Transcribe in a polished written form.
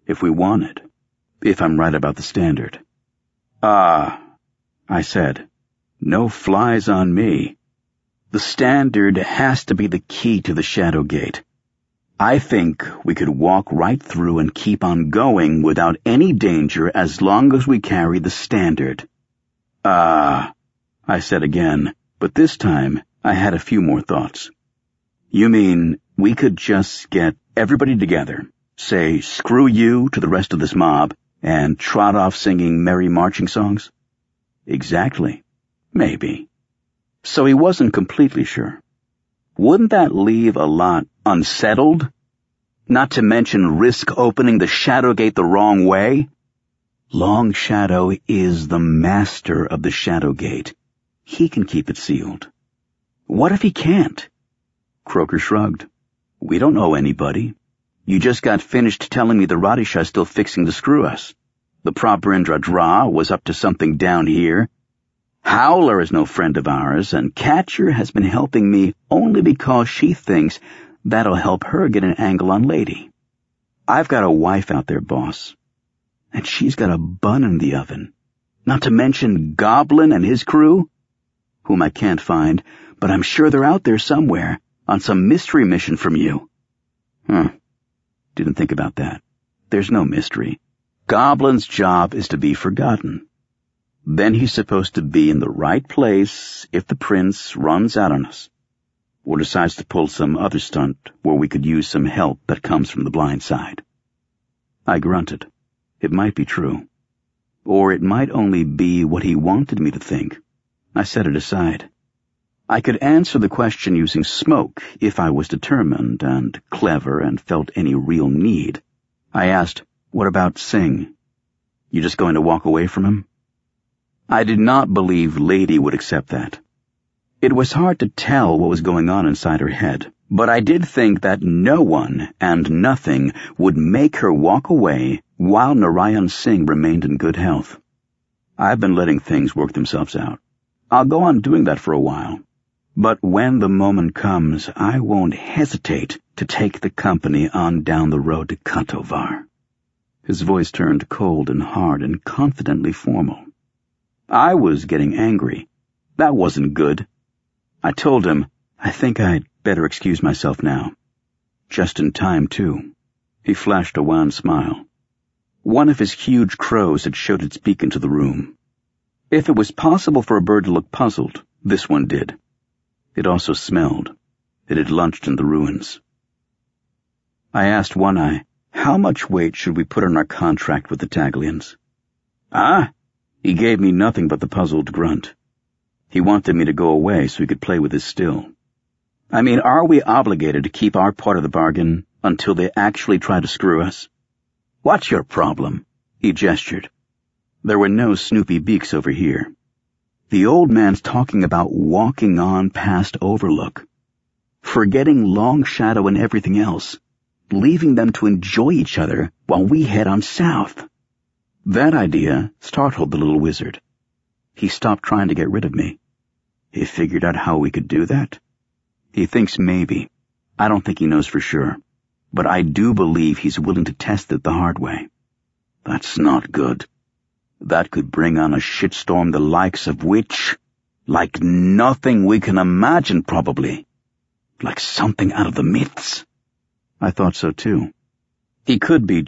if we wanted, if I'm right about the Standard. I said. No flies on me. The Standard has to be the key to the Shadow Gate. I think we could walk right through and keep on going without any danger as long as we carry the Standard. I said again, but this time I had a few more thoughts. You mean we could just get everybody together, say screw you to the rest of this mob, and trot off singing merry marching songs? Exactly. Maybe. So he wasn't completely sure. Wouldn't that leave a lot unsettled? Not to mention risk opening the Shadow Gate the wrong way? Long Shadow is the master of the Shadow Gate. He can keep it sealed. What if he can't? Croker shrugged. We don't owe anybody. You just got finished telling me the Radishah's still fixing to screw us. The Prabhendra Dra was up to something down here. Howler is no friend of ours, and Catcher has been helping me only because she thinks that'll help her get an angle on Lady. I've got a wife out there, boss, and she's got a bun in the oven. Not to mention Goblin and his crew, whom I can't find, but I'm sure they're out there somewhere, on some mystery mission from you. Didn't think about that. There's no mystery. Goblin's job is to be forgotten. Then he's supposed to be in the right place if the prince runs out on us, or decides to pull some other stunt where we could use some help that comes from the blind side. I grunted. It might be true. Or it might only be what he wanted me to think. I set it aside. I could answer the question using smoke if I was determined and clever and felt any real need. I asked, what about Singh? You just going to walk away from him? I did not believe Lady would accept that. It was hard to tell what was going on inside her head, but I did think that no one and nothing would make her walk away while Narayan Singh remained in good health. I've been letting things work themselves out. I'll go on doing that for a while. But when the moment comes, I won't hesitate to take the company on down the road to Katovar. His voice turned cold and hard and confidently formal. I was getting angry. That wasn't good. I told him, I think I'd better excuse myself now. Just in time, too. He flashed a wan smile. One of his huge crows had showed its beak into the room. If it was possible for a bird to look puzzled, this one did. It also smelled. It had lunched in the ruins. I asked One-Eye, how much weight should we put on our contract with the Taglians? He gave me nothing but the puzzled grunt. He wanted me to go away so he could play with his still. I mean, are we obligated to keep our part of the bargain until they actually try to screw us? What's your problem? He gestured. There were no Snoopy beaks over here. The old man's talking about walking on past Overlook, forgetting Long Shadow and everything else, leaving them to enjoy each other while we head on south. That idea startled the little wizard. He stopped trying to get rid of me. He figured out how we could do that. He thinks maybe. I don't think he knows for sure. But I do believe he's willing to test it the hard way. That's not good. That could bring on a shitstorm the likes of which, like nothing we can imagine probably. Like something out of the myths. I thought so too. He could be